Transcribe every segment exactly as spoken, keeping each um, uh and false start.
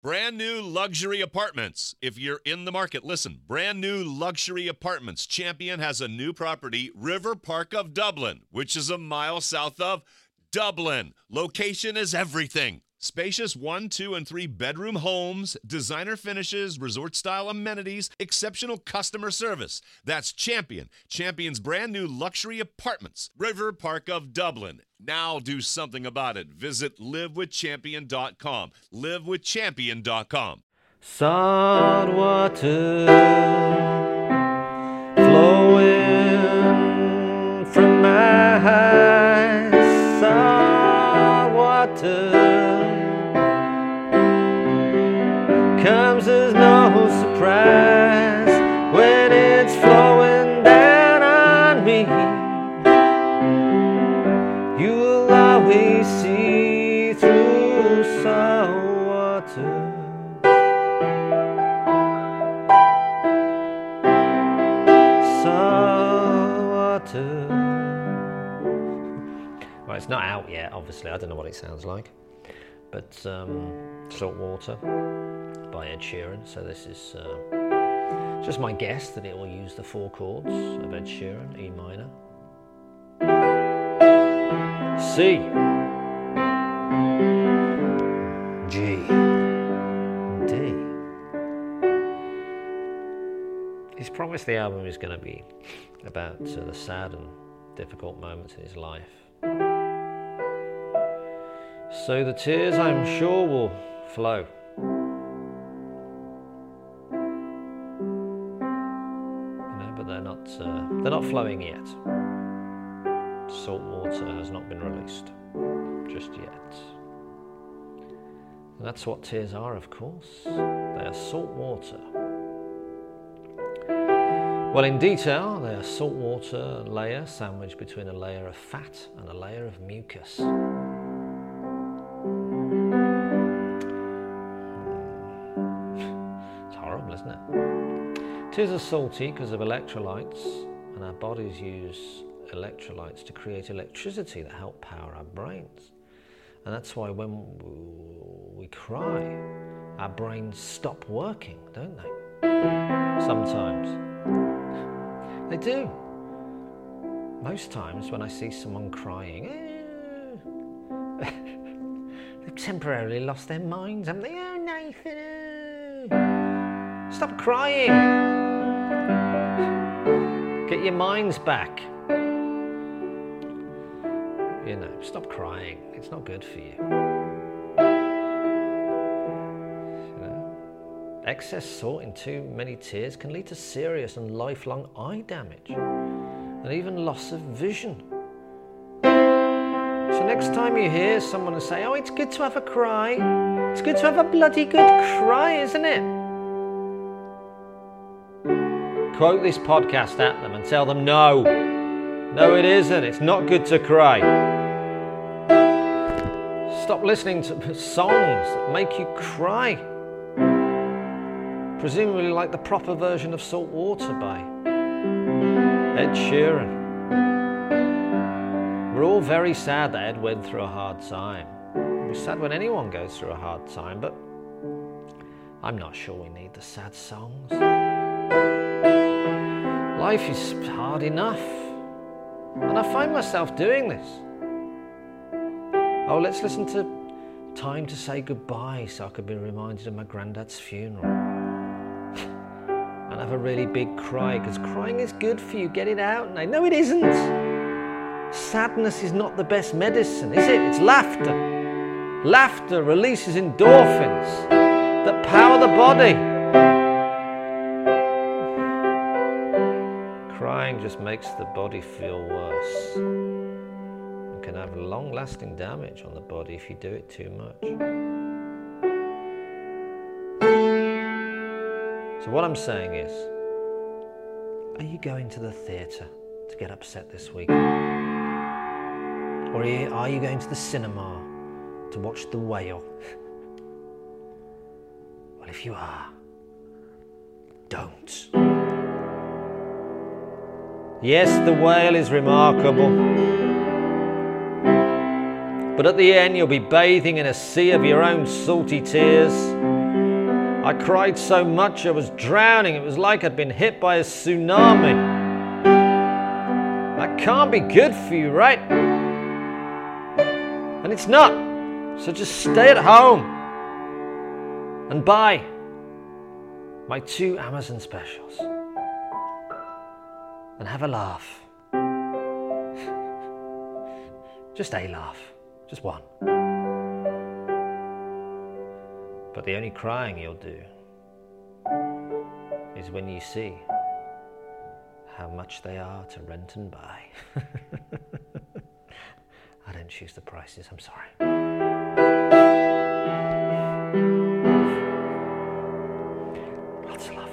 Brand new luxury apartments. If you're in the market, listen. Brand new luxury apartments. Champion has a new property, River Park of Dublin, which is a mile south of Dublin. Location is everything. Spacious one, two, and three bedroom homes, designer finishes, resort-style amenities, exceptional customer service. That's Champion. Champion's brand new luxury apartments. River Park of Dublin. Now do something about it. Visit live with champion dot com. live with champion dot com. Salt water flowing from my eyes. Salt water comes as no surprise when it's flowing down on me. You will always see through salt water. Salt water. Well, it's not out yet, obviously. I don't know what it sounds like. But um, Salt Water by Ed Sheeran. So this is uh, just my guess that it will use the four chords of Ed Sheeran, E minor, C, G, D. He's promised the album is going to be about uh, the sad and difficult moments in his life. So the tears, I'm sure, will flow. You know, but they're not uh, they're not flowing yet. Salt water has not been released just yet. And that's what tears are, of course. They are salt water. Well, in detail, they are salt water layer sandwiched between a layer of fat and a layer of mucus. Isn't it? Tears are salty because of electrolytes, and our bodies use electrolytes to create electricity that help power our brains. And that's why when we cry, our brains stop working, don't they? Sometimes. They do. Most times when I see someone crying, eh, they've temporarily lost their minds, haven't they? Oh, Nathan, oh. Stop crying. Get your minds back. You know, stop crying. It's not good for you. You know, excess salt in too many tears can lead to serious and lifelong eye damage and even loss of vision. So next time you hear someone say, "Oh, it's good to have a cry. It's good to have a bloody good cry, isn't it?" Quote this podcast at them and tell them, no, no it isn't, it's not good to cry. Stop listening to songs that make you cry. Presumably like the proper version of Salt Water by Ed Sheeran. We're all very sad that Ed went through a hard time. We're sad when anyone goes through a hard time, but I'm not sure we need the sad songs. Life is hard enough, and I find myself doing this. Oh, let's listen to Time to Say Goodbye so I could be reminded of my granddad's funeral. And have a really big cry, because crying is good for you. Get it out. And I know it isn't. Sadness is not the best medicine, is it? It's laughter. Laughter releases endorphins that power the body. Crying just makes the body feel worse and can have long-lasting damage on the body if you do it too much. So what I'm saying is, are you going to the theatre to get upset this weekend? Or are you going to the cinema to watch The Whale? Well, if you are, don't. Yes, The Whale is remarkable, but at the end you'll be bathing in a sea of your own salty tears I cried so much I was drowning. It was like I'd been hit by a tsunami. That can't be good for you, right? And it's not. So just stay at home and buy my two Amazon specials and have a laugh. Just a laugh. Just one. But the only crying you'll do is when you see how much they are to rent and buy. I don't choose the prices, I'm sorry. Lots of love.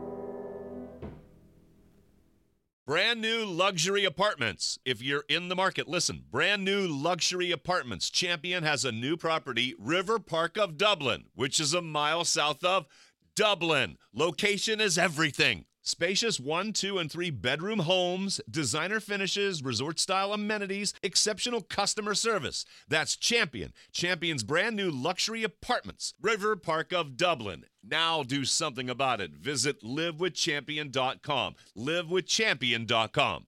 Brand new luxury apartments. If you're in the market, listen. Brand new luxury apartments. Champion has a new property, River Park of Dublin, which is a mile south of Dublin. Location is everything. Spacious one, two, and three bedroom homes, designer finishes, resort-style amenities, exceptional customer service. That's Champion. Champion's brand new luxury apartments, River Park of Dublin. Now do something about it. Visit live with champion dot com. live with champion dot com.